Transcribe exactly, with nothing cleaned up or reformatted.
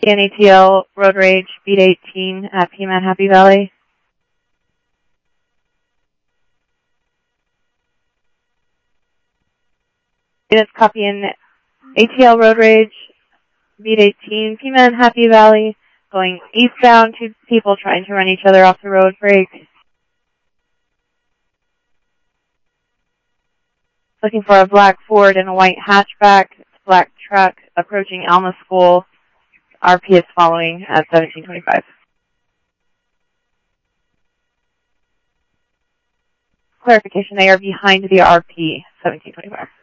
and A T L Road Rage, beat eighteen at P-Man Happy Valley. Units copying A T L Road Rage, beat eighteen, P-Man Happy Valley, going eastbound, two people trying to run each other off the road break. Looking for a black Ford and a white hatchback, black truck approaching Alma School. R P is following at seventeen twenty-five. Clarification, they are behind the R P, seventeen twenty-five.